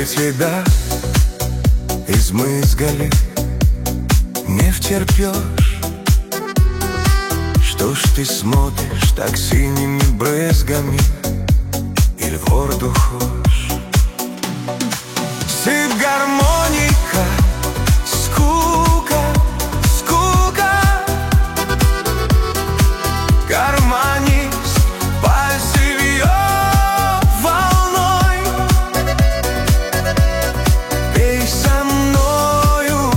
тебя измызгали, не втерпешь. Что ж ты смотришь так синими брызгами, или в воду хочешь? Сыпь гармоника, скука, скука. Гармонист пальцы вьет волной. Пей со мною,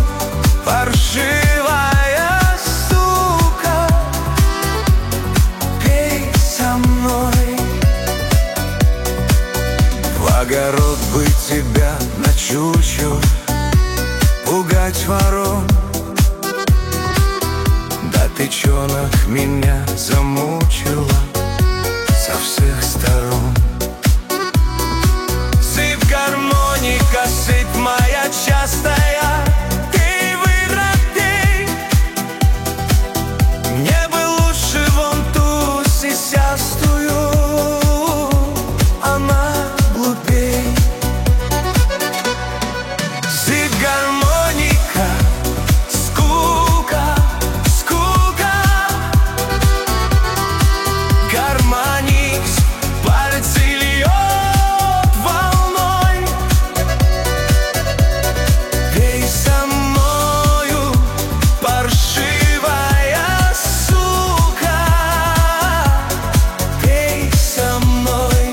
паршивая сука. Пей со мной. В огород бы тебя на чучу пугать ворон. Да тычонок меня замучила со всех сторон. Сыпь гармоника, сыпь моя частая, ты выиграй. Мне бы лучше вон ту сисястую, она глупей. Сыпь гармоника, скука, скука. Гармонист пальцы льет волной. Пей со мною, паршивая сука. Пей со мной.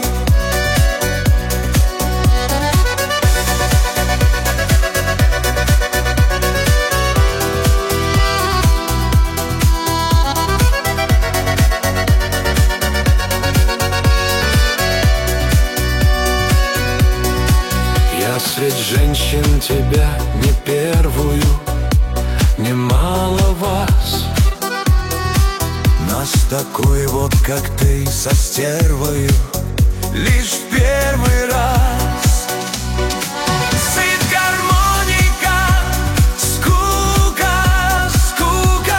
Я среди женщин тебя не первую, немало вас. Нас такой вот, как ты, со стервою лишь в первый раз. Сыпь гармоника, скука, скука.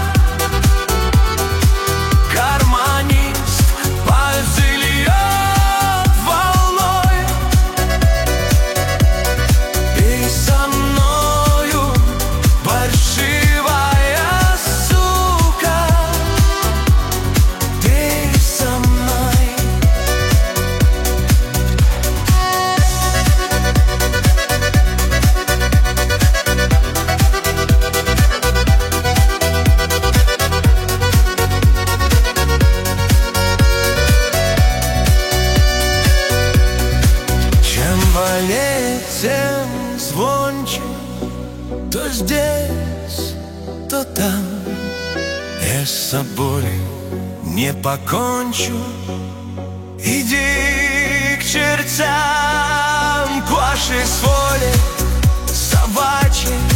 Гармонист пальцы льет волной. Пей со мною, паршивая сука. Пей со мной. Чем вольнее, тем звонче. То здесь, то там. Я с собой не покончу. Иди к чертям, к вашей своли собачьей.